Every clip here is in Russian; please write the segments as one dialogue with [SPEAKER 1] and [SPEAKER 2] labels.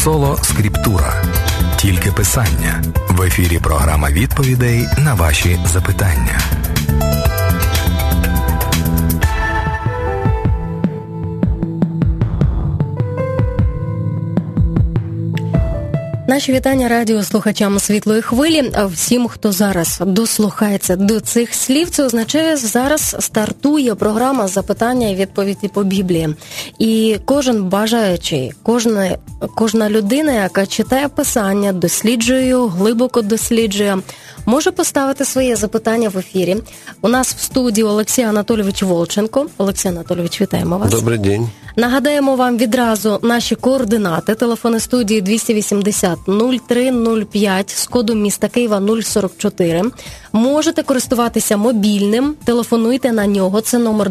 [SPEAKER 1] Соло Скриптура. Тільки писання. В ефірі програма відповідей на ваші запитання.
[SPEAKER 2] Наші вітання радіослухачам «Світлої хвилі». Всім, хто зараз дослухається до цих слів, це означає, зараз стартує програма «Запитання і відповіді по Біблії». І кожен бажаючий, кожна людина, яка читає Писання, досліджує його, глибоко досліджує, може поставити своє запитання в ефірі. У нас в студії Олексій Анатолійович Волченко. Олексій Анатолійович, вітаємо вас.
[SPEAKER 3] Добрий день.
[SPEAKER 2] Нагадаємо вам відразу наші координати. Телефони студії 280-03-05 з кодом міста Києва 044. Можете користуватися мобільним. Телефонуйте на нього. Це номер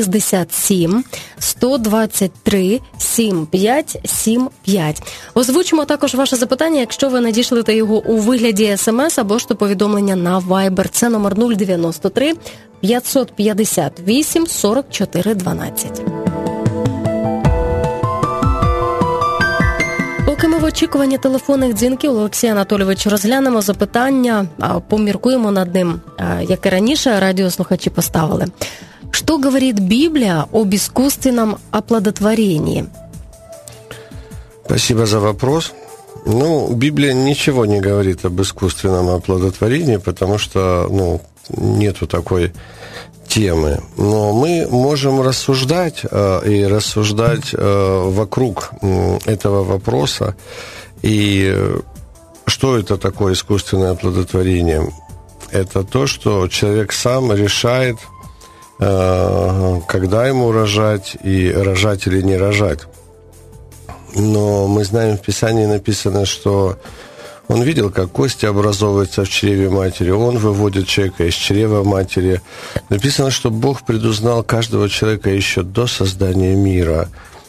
[SPEAKER 2] 067-123-7575. Озвучимо також ваше запитання, якщо ви надішлете його у вигляді СМС або ж то повідомлення на Viber. Це номер 093 558 44 12. Поки ми в очікуванні телефонних дзвінків, Олексій Анатолійович, розглянемо запитання, поміркуємо над ним, як і раніше радіослухачі поставили. Что говорит Библия об искусственном оплодотворении?
[SPEAKER 3] Спасибо за вопрос. Библия ничего не говорит об искусственном оплодотворении, потому что, нету такой темы. Но мы можем рассуждать вокруг этого вопроса. И что это такое искусственное оплодотворение? Это то, что человек сам решает, когда ему рожать, и рожать или не рожать. Но мы знаем, в Писании написано, что он видел, как кости образовываются в чреве матери. Он выводит человека из чрева матери. Написано, что Бог предузнал каждого человека еще до создания мира.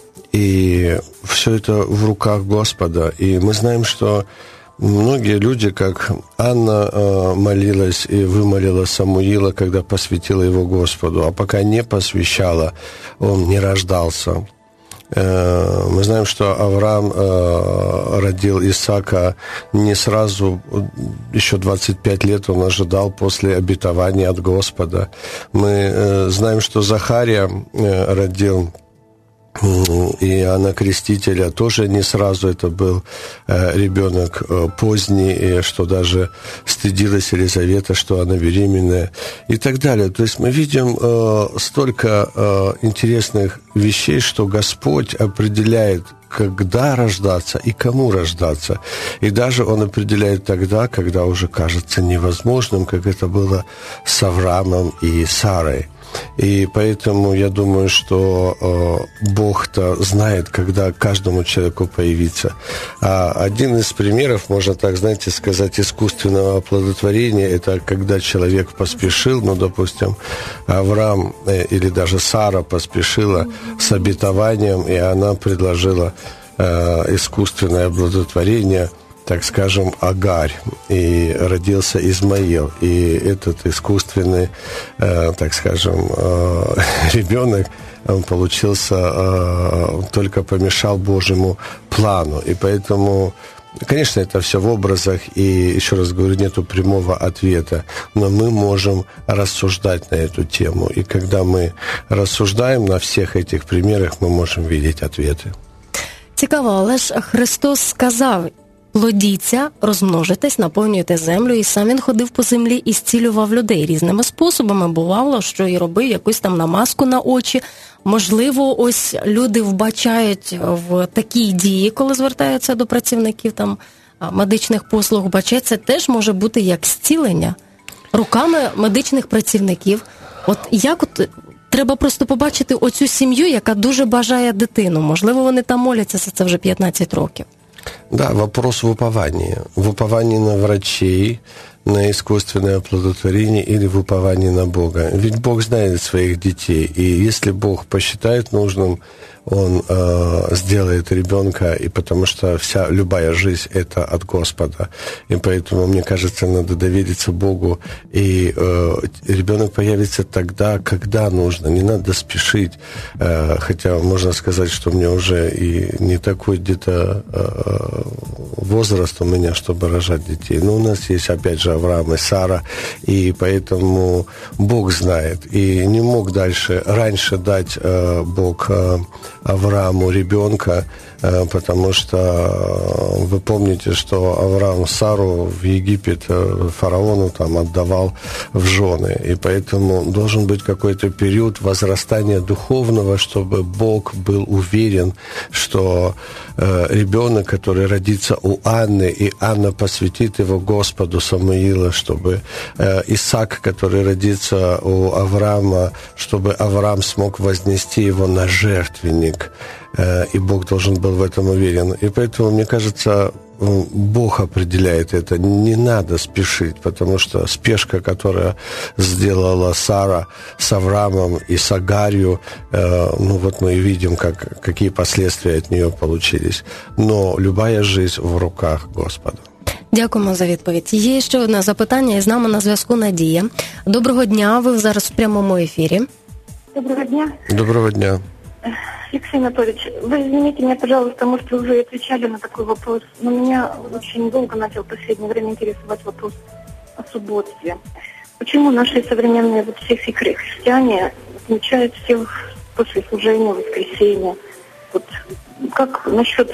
[SPEAKER 3] И все это в руках Господа. И мы знаем, что многие люди, как Анна молилась и вымолила Самуила, когда посвятила его Господу, а пока не посвящала, он не рождался. Мы знаем, что Авраам родил Исаака не сразу, еще 25 лет он ожидал после обетования от Господа. Мы знаем, что Захария родил Иоанна Крестителя, тоже не сразу, это был ребенок поздний, и что даже стыдилась Елизавета, что она беременная, и так далее. То есть мы видим столько интересных вещей, что Господь определяет, когда рождаться и кому рождаться. И даже Он определяет тогда, когда уже кажется невозможным, как это было с Авраамом и Сарой. И поэтому я думаю, что Бог-то знает, когда каждому человеку появиться. Один из примеров, можно так, сказать, искусственного оплодотворения, это когда человек поспешил, допустим, Авраам или даже Сара поспешила с обетованием, и она предложила искусственное оплодотворение, так скажем, Агарь, и родился Измаил. И этот искусственный, так скажем, ребенок, он получился, только помешал Божьему плану. И поэтому, конечно, это все в образах, и, еще раз говорю, нету прямого ответа, но мы можем рассуждать на эту тему. И когда мы рассуждаем на всех этих примерах, мы можем видеть ответы.
[SPEAKER 2] Цікаво, але ж Христос сказав: плодіться, розмножитесь, наповнюйте землю, і сам він ходив по землі і зцілював людей різними способами. Бувало, що і робив якусь там намазку на очі. Можливо, ось люди вбачають в такій дії, коли звертаються до працівників там медичних послуг, вбачають, це теж може бути як зцілення руками медичних працівників. Треба просто побачити оцю сім'ю, яка дуже бажає дитину. Можливо, вони там моляться за це вже 15 років.
[SPEAKER 3] Да, вопрос в уповании. В уповании на врачей, на искусственное оплодотворение или в уповании на Бога. Ведь Бог знает своих детей, и если Бог посчитает нужным, Он сделает ребенка, и потому что любая жизнь – это от Господа. И поэтому, мне кажется, надо довериться Богу, и ребенок появится тогда, когда нужно. Не надо спешить, хотя можно сказать, что мне уже и не такой где-то возраст у меня, чтобы рожать детей. Но у нас есть, опять же, Авраам и Сара, и поэтому Бог знает. И не мог раньше дать Бог Аврааму ребенка, потому что вы помните, что Авраам Сару в Египет фараону там отдавал в жены. И поэтому должен быть какой-то период возрастания духовного, чтобы Бог был уверен, что ребенок, который родится у Анны, и Анна посвятит его Господу Самуила, чтобы Исаак, который родится у Авраама, чтобы Авраам смог вознести его на жертвенник. И Бог должен был в этом уверен. И поэтому, мне кажется, Бог определяет это. Не надо спешить, потому что спешка, которая сделала Сара с Авраамом и с Агарью, вот мы и видим, какие последствия от нее получились. Но любая жизнь в руках Господа.
[SPEAKER 2] Дякуємо за відповідь. Є ще одне запитання, і з нами на зв'язку Надія. Доброго дня, ви зараз в прямому ефірі.
[SPEAKER 4] Доброго дня.
[SPEAKER 3] Доброго дня.
[SPEAKER 4] Алексей Анатольевич, вы извините меня, пожалуйста, может, вы уже отвечали на такой вопрос, но меня очень долго начал в последнее время интересовать вопрос о субботстве. Почему наши современные все христиане отмечают все после служения, воскресенья? Вот как насчет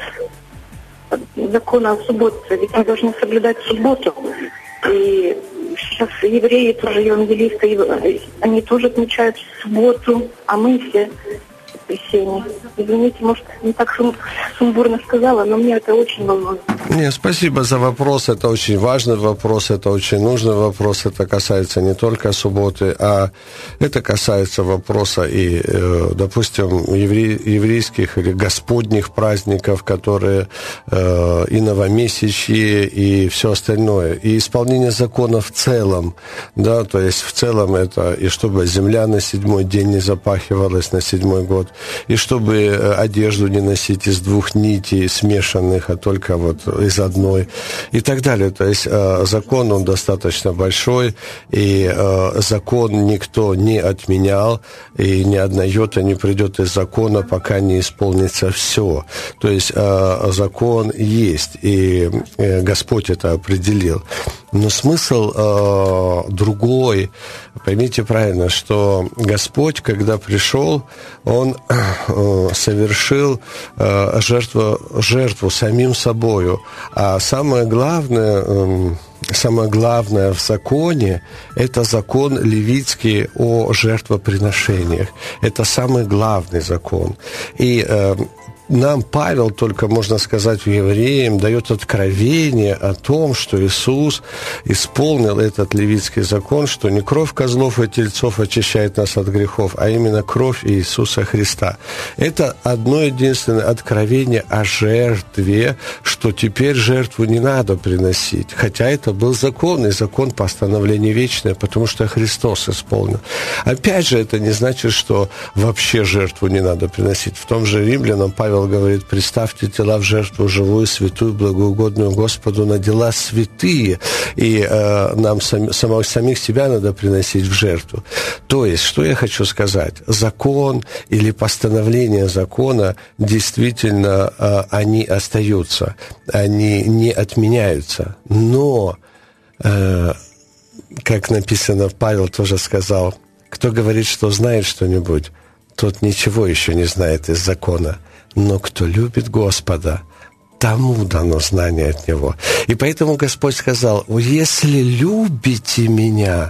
[SPEAKER 4] закона о субботстве? Ведь мы должны соблюдать субботу. И сейчас евреи тоже, евангелисты, они тоже отмечают субботу, а мы все воскресенье. Извините, может, не так сумбурно сказала, но мне это очень волнует.
[SPEAKER 3] Нет, спасибо за вопрос. Это очень важный вопрос, это очень нужный вопрос. Это касается не только субботы, а это касается вопроса и, допустим, еврейских или господних праздников, которые и новомесячье, и все остальное. И исполнение закона в целом, да, то есть в целом это и чтобы земля на 7-й день не запахивалась на 7-й год, и чтобы одежду не носить из 2 нитей смешанных, а только вот из одной, и так далее. То есть закон, он достаточно большой, и закон никто не отменял, и ни одна йота не придет из закона, пока не исполнится все. То есть закон есть, и Господь это определил. Но смысл другой. Поймите правильно, что Господь, когда пришел, Он совершил жертву самим собою. А самое главное в законе – это закон левитский о жертвоприношениях. Это самый главный закон. И нам Павел, только, можно сказать, евреям, дает откровение о том, что Иисус исполнил этот левитский закон, что не кровь козлов и тельцов очищает нас от грехов, а именно кровь Иисуса Христа. Это одно единственное откровение о жертве, что теперь жертву не надо приносить. Хотя это был закон, и закон постановления вечное, потому что Христос исполнил. Опять же, это не значит, что вообще жертву не надо приносить. В том же Римлянам Павел говорит: представьте тела в жертву живую, святую, благоугодную Господу на дела святые, и нам самих себя надо приносить в жертву. То есть, что я хочу сказать? Закон или постановление закона действительно они остаются, они не отменяются. Но, как написано, Павел тоже сказал: кто говорит, что знает что-нибудь, тот ничего еще не знает из закона. Но кто любит Господа, тому дано знание от Него. И поэтому Господь сказал: если любите Меня,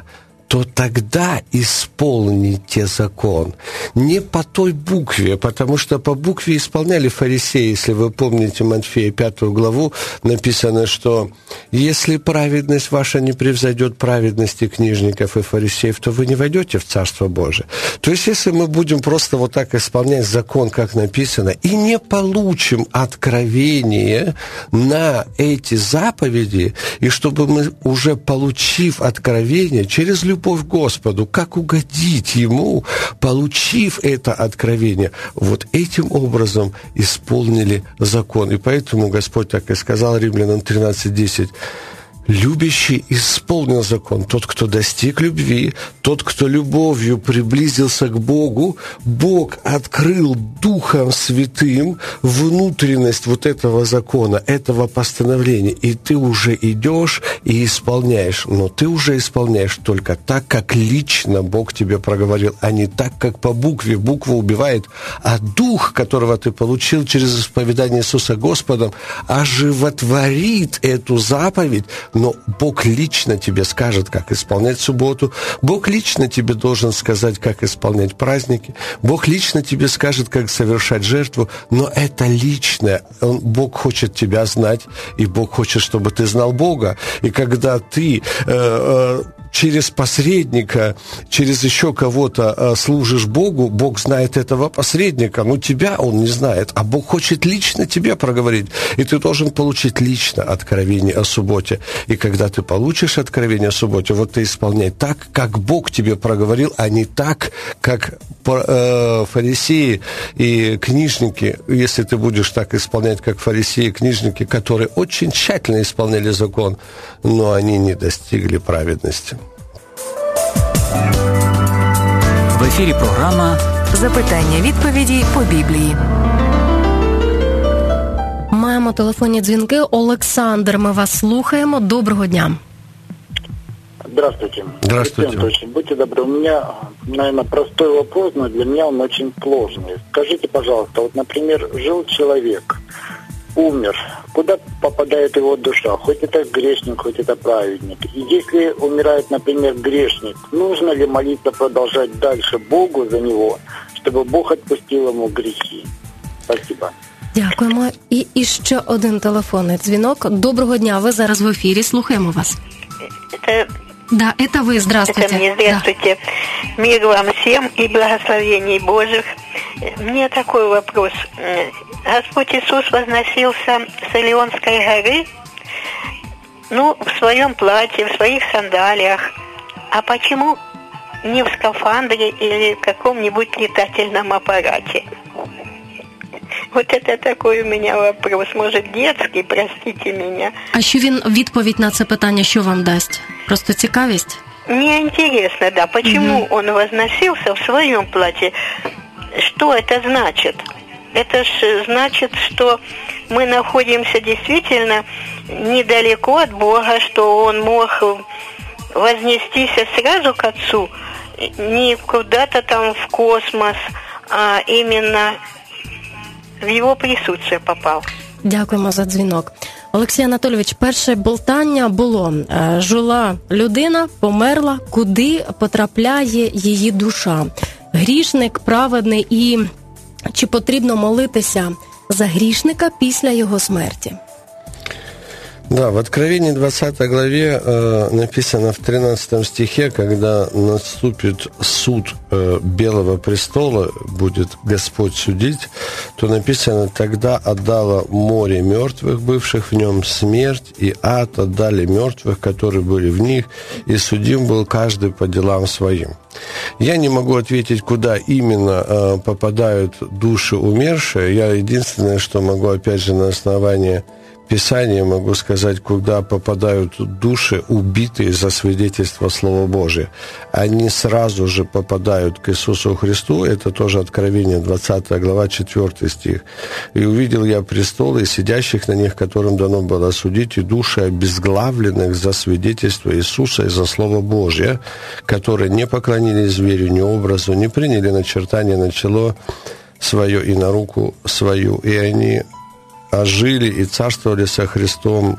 [SPEAKER 3] то тогда исполните закон. Не по той букве, потому что по букве исполняли фарисеи. Если вы помните Матфея 5 главу, написано, что если праведность ваша не превзойдет праведности книжников и фарисеев, то вы не войдете в Царство Божие. То есть, если мы будем просто вот так исполнять закон, как написано, и не получим откровение на эти заповеди, и чтобы мы, уже получив откровение через любовь к Господу, как угодить Ему, получив это откровение, вот этим образом исполнили закон. И поэтому Господь так и сказал, Римлянам 13:10, любящий исполнил закон. Тот, кто достиг любви, тот, кто любовью приблизился к Богу, Бог открыл Духом Святым внутренность вот этого закона, этого постановления. И ты уже идешь и исполняешь. Но ты уже исполняешь только так, как лично Бог тебе проговорил, а не так, как по букве. Буква убивает, а Дух, которого ты получил через исповедание Иисуса Господом, оживотворит эту заповедь. Но Бог лично тебе скажет, как исполнять субботу. Бог лично тебе должен сказать, как исполнять праздники. Бог лично тебе скажет, как совершать жертву. Но это личное. Бог хочет тебя знать, и Бог хочет, чтобы ты знал Бога. И когда ты через посредника, через еще кого-то служишь Богу, Бог знает этого посредника, но тебя он не знает, а Бог хочет лично тебе проговорить, и ты должен получить лично откровение о субботе. И когда ты получишь откровение о субботе, вот ты исполняй так, как Бог тебе проговорил, а не так, как фарисеи и книжники. Если ты будешь так исполнять, как фарисеи и книжники, которые очень тщательно исполняли закон, но они не достигли праведности.
[SPEAKER 1] В ефірі програма
[SPEAKER 5] «Запитання-відповіді по Біблії».
[SPEAKER 2] Маємо телефонні дзвінки. Олександр, ми вас слухаємо. Доброго дня.
[SPEAKER 6] Здравствуйте.
[SPEAKER 3] Здравствуйте.
[SPEAKER 6] Будьте добры, у меня, наверное, простой вопрос, но для меня он очень сложный. Скажите, пожалуйста, вот, например, жил человек, умер, куда попадает его душа? Хоть это грешник, хоть это праведник. И если умирает, например, грешник, нужно ли молиться продолжать дальше Богу за него, чтобы Бог отпустил ему грехи? Спасибо.
[SPEAKER 2] Дякуємо. І ще один телефонний дзвінок. Доброго дня, ви зараз в ефірі, слухаємо вас. Да, это вы, здравствуйте.
[SPEAKER 7] Это мне, здравствуйте. Да. Мир вам всем и благословений Божьих. Мне такой вопрос. Господь Иисус возносился с Илионской горы, в своем платье, в своих сандалиях. А почему не в скафандре или в каком-нибудь летательном аппарате? Вот это такой у меня вопрос. Может, детский, простите меня.
[SPEAKER 2] А що він, відповідь на це питання, що вам дасть? Просто цікавість?
[SPEAKER 7] Мне интересно, да, почему он возносился в своем платье? Что это значит? Это ж значит, что мы находимся действительно недалеко от Бога, что он мог вознестись сразу к Отцу, не куда-то там в космос, а именно в його присутствие попав.
[SPEAKER 2] Дякуємо за дзвінок. Олексій Анатолійович, перше болтання було. Жила людина, померла, куди потрапляє її душа? Грішник, праведний, і чи потрібно молитися за грішника після його смерті?
[SPEAKER 3] Да, в Откровении 20 главе написано в 13 стихе, когда наступит суд Белого престола, будет Господь судить, то написано: «Тогда отдало море мертвых, бывших в нем, смерть, и ад отдали мертвых, которые были в них, и судим был каждый по делам своим». Я не могу ответить, куда именно попадают души умершие. Я единственное, что могу, опять же, на основании Писания могу сказать, куда попадают души, убитые за свидетельство Слова Божия. Они сразу же попадают к Иисусу Христу. Это тоже Откровение, 20 глава, 4 стих. «И увидел я престолы, и сидящих на них, которым дано было судить, и души обезглавленных за свидетельство Иисуса и за Слово Божие, которые не поклонились зверю, ни образу, не приняли начертание на чело свое и на руку свою, и они ожили и царствовали со Христом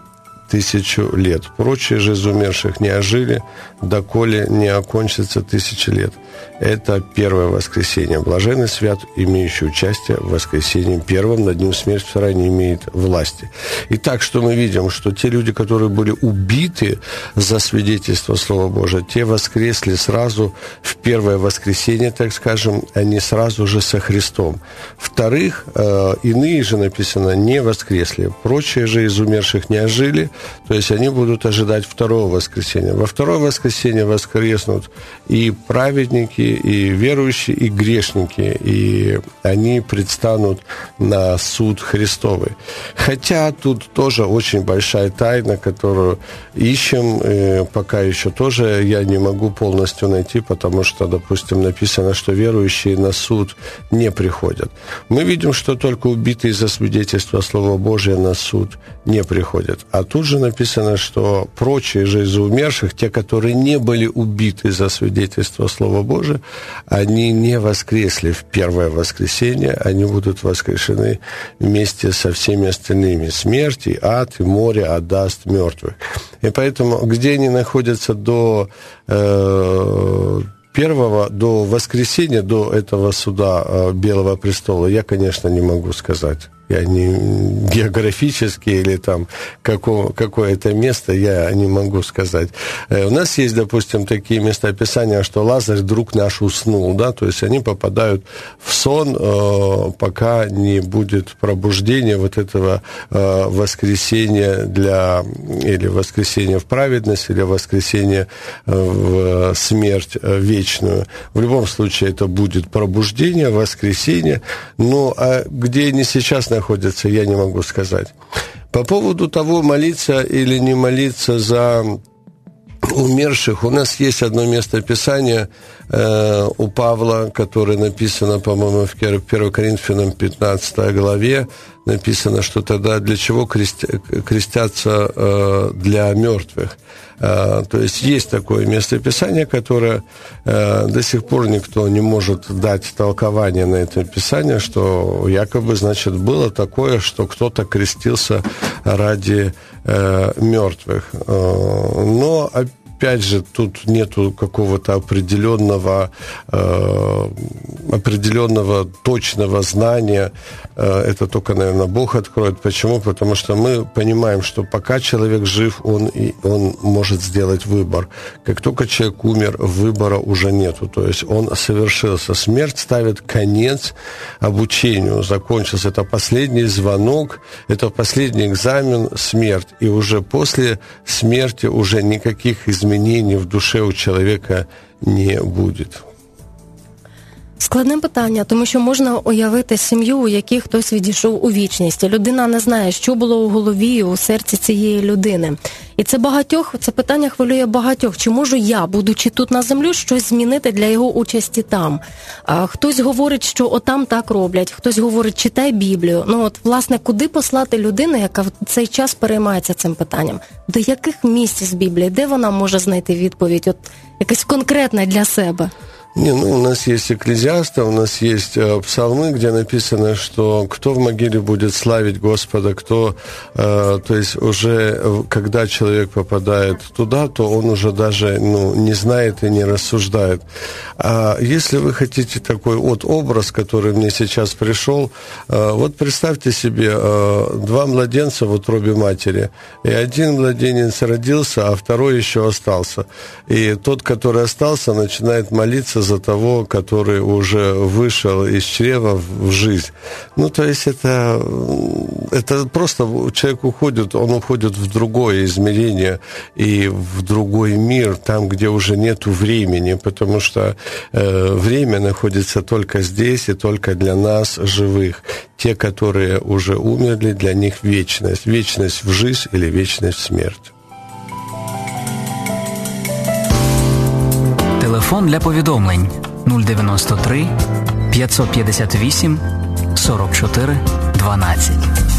[SPEAKER 3] 1000 лет. Прочие же из умерших не ожили, доколе не окончится 1000 лет. Это первое воскресение. Блаженный свят, имеющий участие в воскресении первом, над ним смерть вторая не имеет власти. Итак, что мы видим? Что те люди, которые были убиты за свидетельство Слова Божия, те воскресли сразу в первое воскресенье, так скажем, они сразу же со Христом. Вторых, иные же, написано, не воскресли. Прочие же из умерших не ожили, то есть они будут ожидать второго воскресения. Во второе воскресенье воскреснут и праведники, и верующие, и грешники, и они предстанут на суд Христовый. Хотя тут тоже очень большая тайна, которую ищем, пока еще тоже я не могу полностью найти, потому что, допустим, написано, что верующие на суд не приходят. Мы видим, что только убитые за свидетельство Слова Божия на суд не приходят. А тут же написано, что прочие же из умерших, те, которые не были убиты за свидетельство Слова Божия, они не воскресли в первое воскресенье, они будут воскрешены вместе со всеми остальными. Смерть, и ад, и море отдаст мертвых. И поэтому, где они находятся до первого, до воскресения, до этого суда Белого престола, я, конечно, не могу сказать. Я не географически или там какое-то место, я не могу сказать. У нас есть, допустим, такие местописания, что Лазарь, друг наш, уснул, да, то есть они попадают в сон, пока не будет пробуждения вот этого воскресения или воскресения в праведность, или воскресения в смерть вечную. В любом случае это будет пробуждение, воскресение, но где они сейчас находятся, я не могу сказать. По поводу того, молиться или не молиться за умерших, у нас есть одно место Писания у Павла, которое написано, по-моему, в 1 Коринфянам 15 главе, написано, что тогда для чего крестятся для мертвых. То есть такое местописание, которое до сих пор никто не может дать толкование на это писание, что якобы, значит, было такое, что кто-то крестился ради мертвых. Но опять же, тут нету какого-то определенного точного знания. Это только, наверное, Бог откроет. Почему? Потому что мы понимаем, что пока человек жив, он может сделать выбор. Как только человек умер, выбора уже нету. То есть он совершился. Смерть ставит конец обучению. Закончился. Это последний звонок, это последний экзамен, смерть. И уже после смерти уже никаких изменений в душе у чоловіка не буде.
[SPEAKER 2] Складне питання, тому що можна уявити сім'ю, у якій хтось відійшов у вічність. Людина не знає, що було у голові, у серці цієї людини. І це питання хвилює багатьох. Чи можу я, будучи тут на землі, щось змінити для його участі там? Хтось говорить, що отам так роблять, хтось говорить, читай Біблію. Власне, куди послати людину, яка в цей час переймається цим питанням? До яких місць з Біблії? Де вона може знайти відповідь? Якесь конкретне для себе?
[SPEAKER 3] У нас есть Экклезиаста, у нас есть псалмы, где написано, что кто в могиле будет славить Господа, то есть уже когда человек попадает туда, то он уже даже не знает и не рассуждает. А если вы хотите такой образ, который мне сейчас пришел, представьте себе 2 младенца в утробе матери, и один младенец родился, а второй еще остался. И тот, который остался, начинает молиться за того, который уже вышел из чрева в жизнь. То есть это просто человек уходит, он уходит в другое измерение и в другой мир, там, где уже нету времени, потому что время находится только здесь и только для нас, живых. Те, которые уже умерли, для них вечность. Вечность в жизнь или вечность в смерть.
[SPEAKER 8] Телефон для повідомлень 093 558 44 12.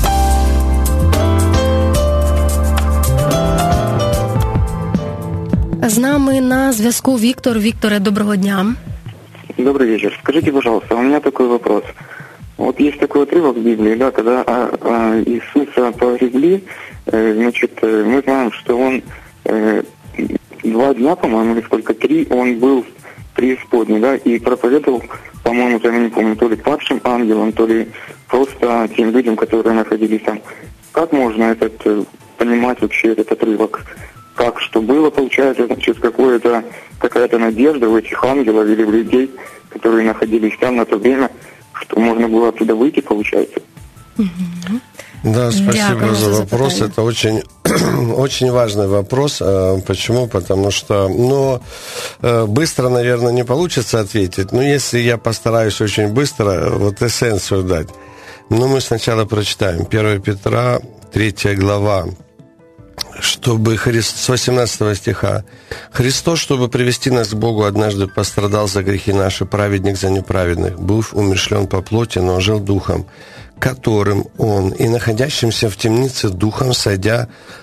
[SPEAKER 2] З нами на зв'язку Віктор. Викторе, доброго дня.
[SPEAKER 9] Добрый вечер. Скажите, пожалуйста, у меня такой вопрос. Вот есть такой отрывок в Библии, да, когда Иисуса погребли, значит, мы знаем, что он 2 дня, по-моему, или сколько, 3, он был в преисподней, да, и проповедовал, по-моему, я не помню, то ли падшим ангелам, то ли просто тем людям, которые находились там. Как можно понимать вообще этот отрывок? Как, что было, получается, значит, какая-то надежда в этих ангелов или в людей, которые находились там на то время, что можно было оттуда выйти, получается?
[SPEAKER 3] Да, спасибо за вопрос. Это очень, очень важный вопрос. Почему? Потому что, быстро, наверное, не получится ответить. Но если я постараюсь очень быстро, вот эссенцию дать. Мы сначала прочитаем 1 Петра, 3 глава. Чтобы с 18 стиха. «Христос, чтобы привести нас к Богу, однажды пострадал за грехи наши, праведник за неправедных, быв умершлен по плоти, но жил духом, которым Он, и находящимся в темнице духом, сойдя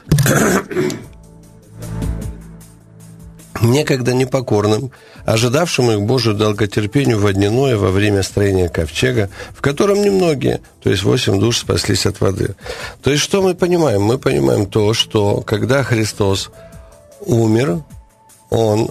[SPEAKER 3] некогда непокорным, ожидавшим их Божию долготерпению водяное во время строения ковчега, в котором немногие, то есть 8 душ, спаслись от воды». То есть что мы понимаем? Мы понимаем то, что когда Христос умер, Он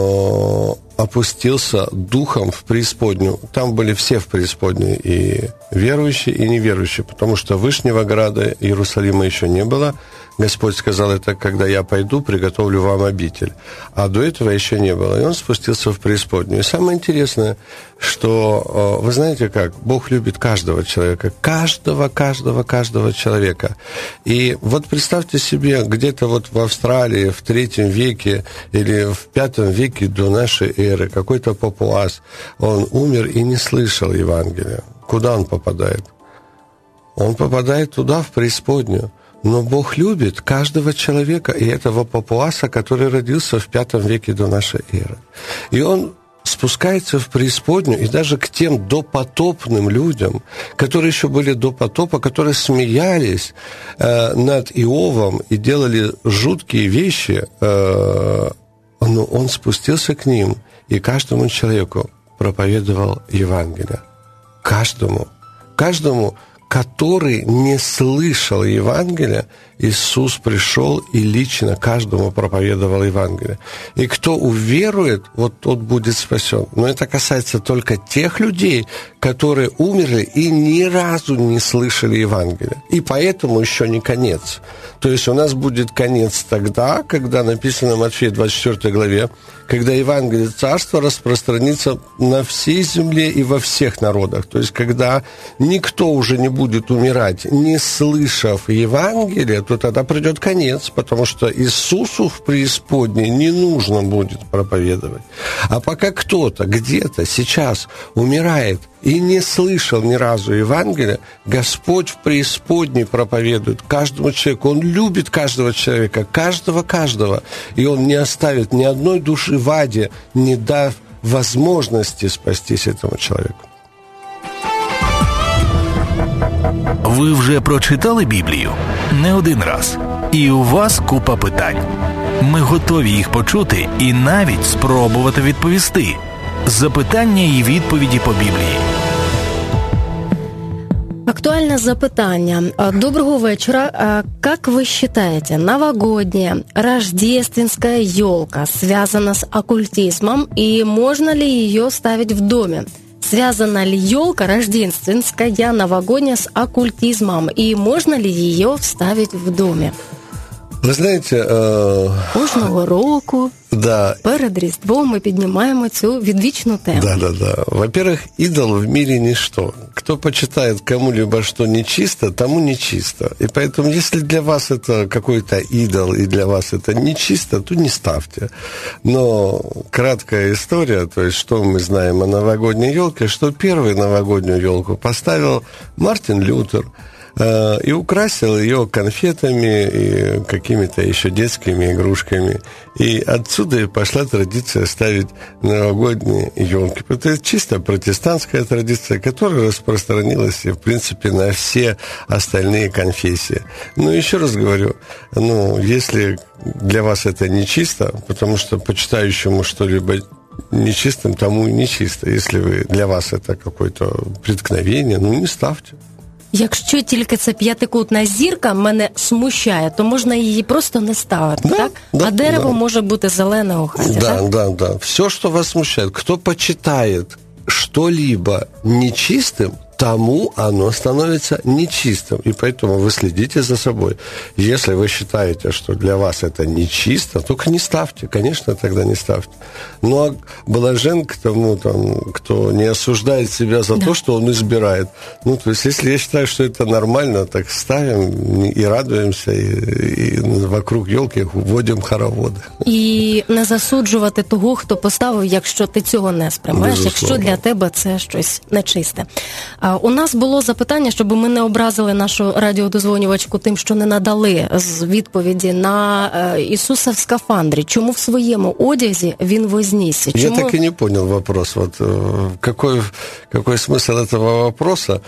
[SPEAKER 3] опустился духом в преисподнюю. Там были все в преисподней, и верующие, и неверующие, потому что Вышнего Града Иерусалима еще не было. Господь сказал, это когда я пойду, приготовлю вам обитель. А до этого еще не было. И он спустился в преисподнюю. И самое интересное, что, вы знаете как, Бог любит каждого человека. Каждого человека. И вот представьте себе, где-то вот в Австралии в 3 веке или в 5 веке до нашей эры какой-то папуас, он умер и не слышал Евангелия. Куда он попадает? Он попадает туда, в преисподнюю. Но Бог любит каждого человека, и этого папуаса, который родился в 5 веке до нашей эры. И он спускается в преисподнюю, и даже к тем допотопным людям, которые еще были до потопа, которые смеялись над Иовом и делали жуткие вещи, но он спустился к ним и каждому человеку проповедовал Евангелие. Каждому, который не слышал Евангелия, Иисус пришел и лично каждому проповедовал Евангелие. И кто уверует, вот тот будет спасен. Но это касается только тех людей, которые умерли и ни разу не слышали Евангелия. И поэтому еще не конец. То есть у нас будет конец тогда, когда написано в Матфея 24 главе, когда Евангелие Царства распространится на всей земле и во всех народах. То есть когда никто уже не будет умирать, не слышав Евангелия, то тогда придет конец, потому что Иисусу в преисподней не нужно будет проповедовать. А пока кто-то где-то сейчас умирает и не слышал ни разу Евангелия, Господь в преисподней проповедует каждому человеку. Он любит каждого человека, каждого, и Он не оставит ни одной души в аде, не дав возможности спастись этому человеку.
[SPEAKER 1] Ви вже прочитали Біблію? Не один раз. І у вас купа питань. Ми готові їх почути і навіть спробувати відповісти. Запитання і відповіді по Біблії.
[SPEAKER 2] Актуальное запытание. Доброго вечера. Как вы считаете, новогодняя рождественская елка связана с оккультизмом, и можно ли ее ставить в доме? Связана ли елка рождественская новогодняя с оккультизмом, и можно ли ее вставить в доме?
[SPEAKER 3] Ви знаєте,
[SPEAKER 2] кожного року
[SPEAKER 3] да.
[SPEAKER 2] Перед Різдвом ми піднімаємо цю відвічну тему.
[SPEAKER 3] Да. Во-первых, идол в мире ничто. Кто почитает кому-либо, что нечисто, тому нечисто. И поэтому, если для вас это какой-то идол, и для вас это нечисто, то не ставьте. Но краткая история, то есть, что мы знаем о новогодней елке, что первую новогоднюю елку поставил Мартин Лютер, и украсил ее конфетами и какими-то еще детскими игрушками. И отсюда и пошла традиция ставить новогодние елки. Это чисто протестантская традиция, которая распространилась, в принципе, на все остальные конфессии. Но еще раз говорю, если для вас это не чисто, потому что почитающему что-либо нечистым, тому и нечисто. Если для вас это какое-то преткновение, не ставьте.
[SPEAKER 2] Якщо тільки це п'ятикутна зірка мене смущає, то можна її просто не ставити, так? А дерево може бути зелене у хаті, так?
[SPEAKER 3] Да. Все, что вас смущает. Кто почитает что-либо нечистым, тому оно становится нечистым. И поэтому вы следите за собой. Если вы считаете, что для вас это нечисто, только не ставьте. Конечно, тогда не ставьте. А блажен к тому, кто не осуждает себя за то, что он избирает. То есть, если я считаю, что это нормально, так ставим и радуемся, и вокруг елки вводим хороводи.
[SPEAKER 2] І не засуджувати того, хто поставив, якщо ти цього не сприймаєш, якщо для тебе це щось нечисте. У нас було запитання, щоб ми не образили нашу радіодозвонювачку тим, що не надали відповіді на Ісуса в скафандрі. Чому в своєму одязі він вознісся?
[SPEAKER 3] Я так и не понял вопрос. Какой смысл этого вопроса?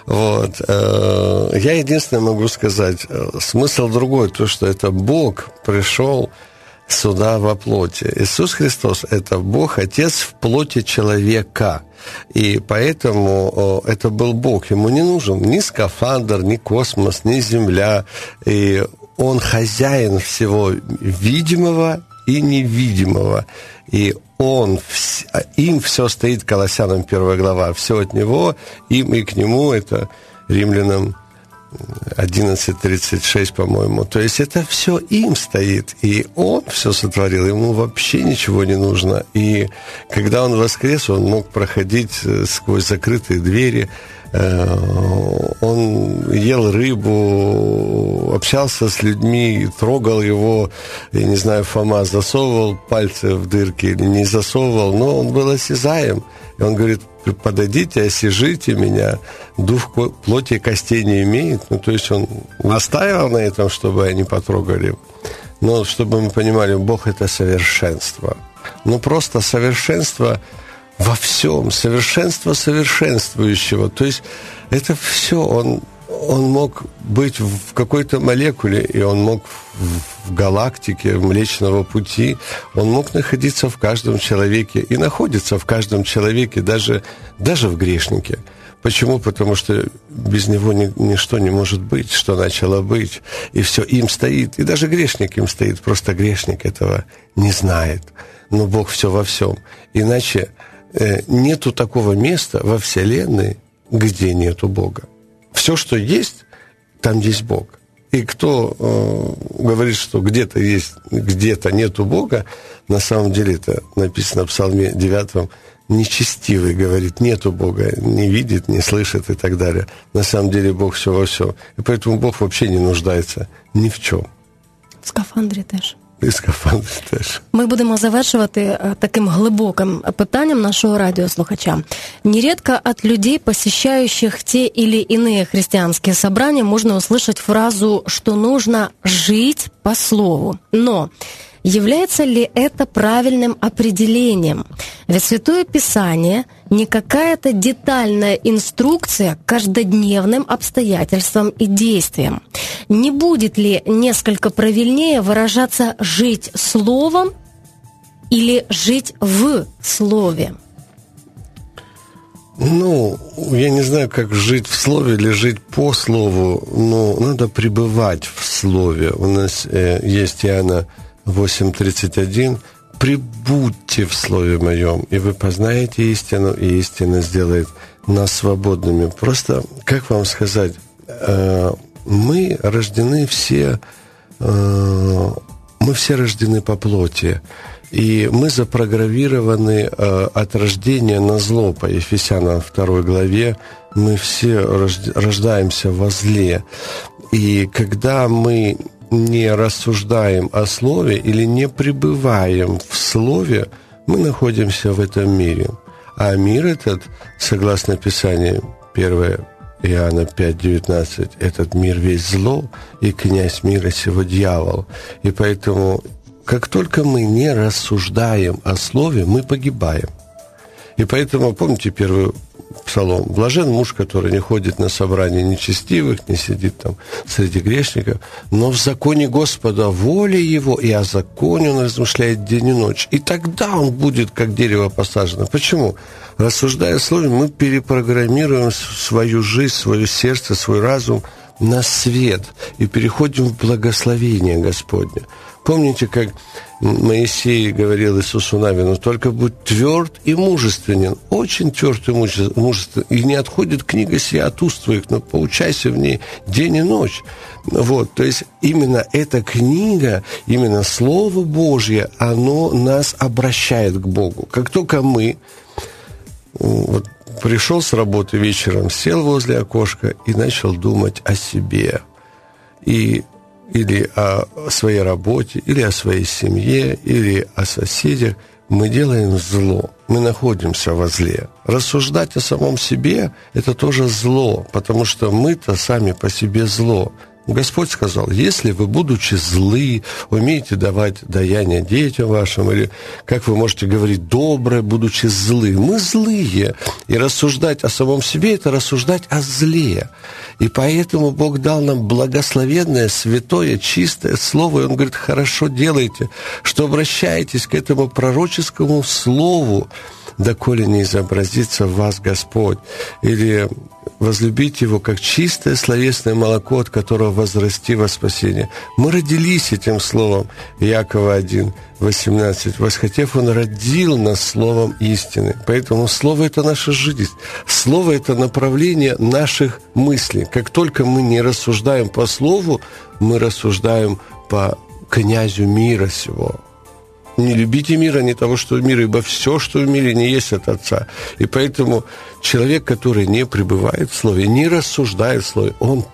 [SPEAKER 3] Я единственное могу сказать, смысл другой, то, что это Бог пришел сюда во плоти. Иисус Христос – это Бог, Отец в плоти человека. И поэтому это был Бог. Ему не нужен ни скафандр, ни космос, ни земля. И Он хозяин всего видимого и невидимого. И им все стоит, Колоссянам 1 глава, все от Него, им и к Нему, это Римлянам 11:36, по-моему. То есть это все им стоит, и Он все сотворил, ему вообще ничего не нужно. И когда Он воскрес, Он мог проходить сквозь закрытые двери, Он ел рыбу, общался с людьми, трогал его, я не знаю, Фома засовывал пальцы в дырки или не засовывал, но Он был осязаем. И Он говорит: подойдите, осижите меня, дух плоти и костей не имеет. То есть Он настаивал на этом, чтобы они потрогали. Но чтобы мы понимали, Бог – это совершенство. Просто совершенство во всем, совершенство совершенствующего. То есть это все, он мог быть в какой-то молекуле, и он мог в галактике, в Млечного Пути, он мог находиться в каждом человеке и находится в каждом человеке, даже в грешнике. Почему? Потому что без него ничто не может быть, что начало быть, и все им стоит, и даже грешник им стоит, просто грешник этого не знает. Но Бог все во всем. Иначе нету такого места во Вселенной, где нету Бога. Все, что есть, там есть Бог. И кто говорит, что где-то есть, где-то нету Бога, на самом деле это написано в Псалме 9, нечестивый говорит, нету Бога, не видит, не слышит и так далее. На самом деле Бог все во всем. И поэтому Бог вообще не нуждается ни в чем.
[SPEAKER 2] В скафандрі теж.
[SPEAKER 3] І скафандр теж.
[SPEAKER 2] Ми будемо завершувати таким глибоким питанням нашего радиослухача. Нередко от людей, посещающих те или иные христианские собрания, можно услышать фразу, что нужно жить по слову. Но является ли это правильным определением? Ведь Святое Писание не какая-то детальная инструкция к каждодневным обстоятельствам и действиям. Не будет ли несколько правильнее выражаться «жить словом» или «жить в слове»?
[SPEAKER 3] Я не знаю, как жить в слове или жить по слову, но надо пребывать в слове. У нас есть Иоанна 8:31. «Пребудьте в слове моем, и вы познаете истину, и истина сделает нас свободными». Просто, как вам сказать, мы рождены все, мы все рождены по плоти, и мы запрограммированы от рождения на зло, по Ефесянам 2 главе, мы все рождаемся во зле. И когда мы не рассуждаем о слове или не пребываем в слове, мы находимся в этом мире. А мир этот, согласно Писанию, 1 Иоанна 5:19, этот мир весь зло, и князь мира сего дьявол. И поэтому, как только мы не рассуждаем о слове, мы погибаем. И поэтому, помните первую псалом. Блажен муж, который не ходит на собрания нечестивых, не сидит там среди грешников, но в законе Господа воля его, и о законе он размышляет день и ночь. И тогда он будет, как дерево посажено. Почему? Рассуждая о слове, мы перепрограммируем свою жизнь, свое сердце, свой разум на свет и переходим в благословение Господне. Помните, как Моисей говорил Иисусу Навину: только будь тверд и мужественен, очень тверд и мужественен, и не отходит книга сия от уст твоих, но поучайся в ней день и ночь. Вот, то есть именно эта книга, именно Слово Божье, оно нас обращает к Богу. Как только мы вот пришел с работы вечером, сел возле окошка и начал думать о себе, или о своей работе, или о своей семье, или о соседях, мы делаем зло, мы находимся во зле. Рассуждать о самом себе – это тоже зло, потому что мы-то сами по себе зло. Господь сказал: если вы, будучи злы, умеете давать даяние детям вашим, или, как вы можете говорить, доброе, будучи злы. Мы злые, и рассуждать о самом себе – это рассуждать о зле. И поэтому Бог дал нам благословенное, святое, чистое слово, и Он говорит: хорошо делайте, что обращаетесь к этому пророческому слову, доколе не изобразится в вас Господь. Или возлюбите его, как чистое словесное молоко, от которого возрасти во спасение. Мы родились этим словом. Иакова 1:18. Восхотев, он родил нас словом истины. Поэтому слово – это наша жизнь. Слово – это направление наших мыслей. Как только мы не рассуждаем по слову, мы рассуждаем по князю мира сего. Не любите мира, не того, что в мире, ибо все, что в мире, не есть от Отца. И поэтому человек, который не пребывает в Слове, не рассуждает в Слове, он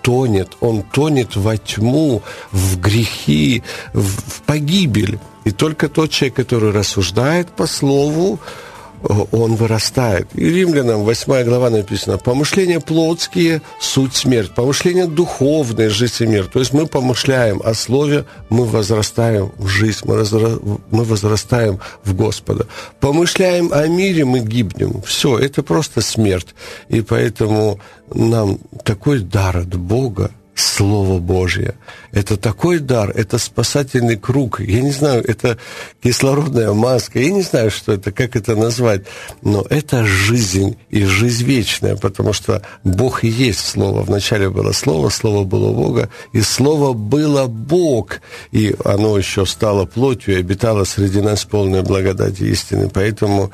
[SPEAKER 3] тонет во тьму, в грехи, в погибель. И только тот человек, который рассуждает по Слову, он вырастает. И Римлянам 8 глава написано: помышления плотские – суть смерть, помышления духовные – жизнь и мир. То есть мы помышляем о Слове, мы возрастаем в жизнь, мы возрастаем в Господа. Помышляем о мире, мы гибнем. Все, это просто смерть. И поэтому нам такой дар от Бога, Слово Божье. Это такой дар, это спасательный круг. Я не знаю, это кислородная маска, я не знаю, что это, как это назвать, но это жизнь и жизнь вечная, потому что Бог и есть Слово. Вначале было Слово, Слово было Бога, и Слово было Бог, и оно еще стало плотью и обитало среди нас полной благодати истины. Поэтому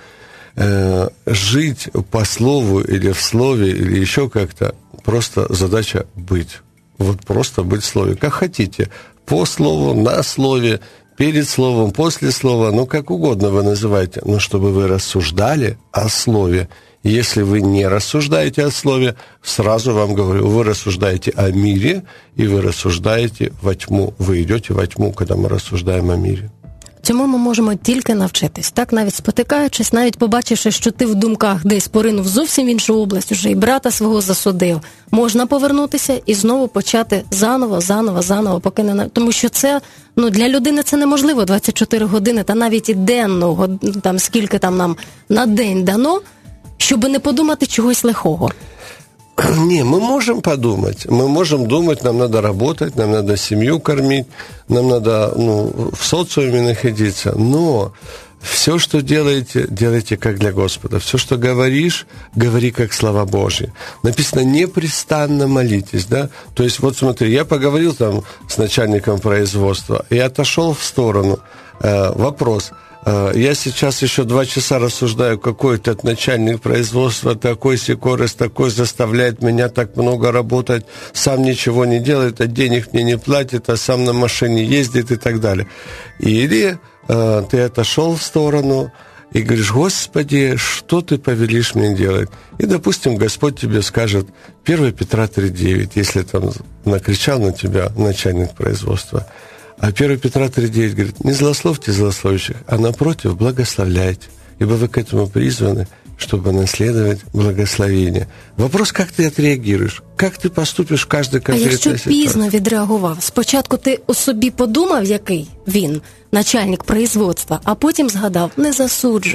[SPEAKER 3] жить по Слову или в Слове, или еще как-то, просто задача быть. Вот просто быть в Слове, как хотите, по Слову, на Слове, перед Словом, после Слова, ну, как угодно вы называете, но чтобы вы рассуждали о Слове. Если вы не рассуждаете о Слове, сразу вам говорю, вы рассуждаете о мире, и вы рассуждаете во тьму. Вы идете во тьму, когда мы рассуждаем о мире.
[SPEAKER 2] Цьому ми можемо тільки навчитись, так, навіть спотикаючись, навіть побачивши, що ти в думках десь поринув зовсім в іншу область, уже і брата свого засудив, можна повернутися і знову почати заново, поки не... Тому що це, для людини це неможливо 24 години, та навіть і денно, там, скільки там нам на день дано, щоб не подумати чогось лихого.
[SPEAKER 3] Не, мы можем подумать, мы можем думать, нам надо работать, нам надо семью кормить, нам надо в социуме находиться, но все, что делаете, делайте как для Господа. Все, что говоришь, говори как слова Божьи. Написано: непрестанно молитесь, да? То есть, вот смотри, я поговорил там с начальником производства и отошел в сторону. Вопрос: я сейчас еще 2 часа рассуждаю, какой этот начальник производства, такой-сякой, такой заставляет меня так много работать, сам ничего не делает, а денег мне не платит, а сам на машине ездит и так далее. Или ты отошел в сторону и говоришь: Господи, что ты повелишь мне делать? И, допустим, Господь тебе скажет 1 Петра 3:9, если там накричал на тебя начальник производства. А 1 Петра 3:9 говорит: не злословьте злословящих, а напротив благословляйте, ибо вы к этому призваны, чтобы наследовать благословение. Вопрос, как ты отреагируешь, как ты поступишь в каждой конкретной ситуации.
[SPEAKER 2] А якщо пізно відреагував, спочатку ти у собі подумав, який він, начальник производства, а потім згадав: не засуджуй.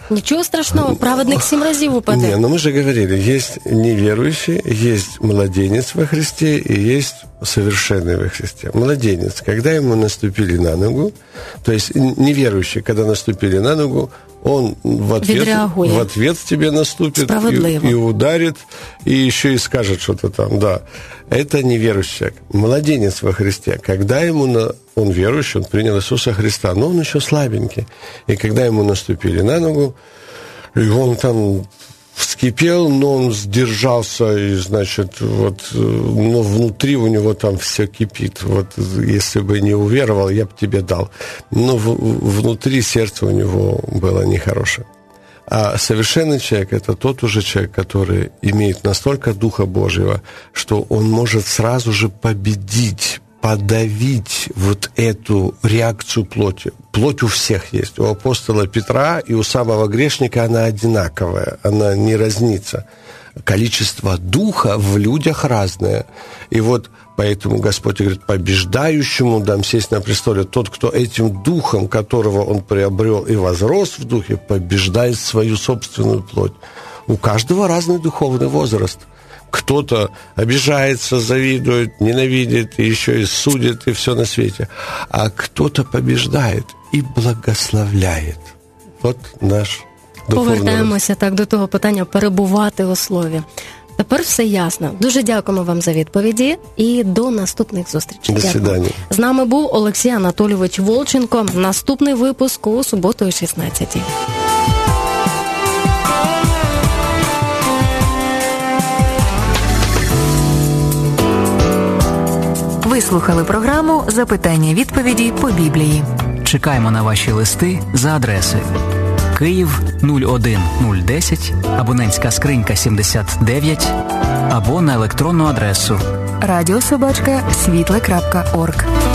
[SPEAKER 2] Ничего страшного, праведник 7 разів упаде.
[SPEAKER 3] Не, но мы же говорили, есть неверующий, есть младенец во Христе и есть совершенный во Христе. Младенец, когда ему наступили на ногу, то есть неверующий, когда наступили на ногу, он в ответ тебе наступит и ударит, и еще и скажет что-то там, да. Это неверующий человек. Младенец во Христе, когда он верующий, он принял Иисуса Христа, но он еще слабенький. И когда ему наступили на ногу, и он там вскипел, но он сдержался, и, значит, вот, но внутри у него там все кипит. Вот если бы не уверовал, я бы тебе дал. Но внутри сердце у него было нехорошее. А совершенный человек – это тот уже человек, который имеет настолько Духа Божьего, что он может сразу же победить, подавить вот эту реакцию плоти. Плоть у всех есть. У апостола Петра и у самого грешника она одинаковая, она не разнится. Количество духа в людях разное. И вот поэтому Господь говорит, побеждающему дам сесть на престоле. Тот, кто этим духом, которого он приобрел и возрос в духе, побеждает свою собственную плоть. У каждого разный духовный возраст. Кто-то обижается, завидует, ненавидит, и еще и судит, и все на свете. А кто-то побеждает и благословляет. Вот наш духовний.
[SPEAKER 2] Повертаємося так до того питання перебувати у слові. Тепер все ясно. Дуже дякуємо вам за відповіді і до наступних зустрічей.
[SPEAKER 3] До свидання.
[SPEAKER 2] З нами був Олексій Анатолійович Волченко. Наступний випуск у суботу о 16-й.
[SPEAKER 5] Ви слухали програму «Запитання-відповіді по Біблії».
[SPEAKER 8] Чекаємо на ваші листи за адресою Київ 01010, абонентська скринька 79, або на електронну адресу
[SPEAKER 5] радіособачка.світле.орг.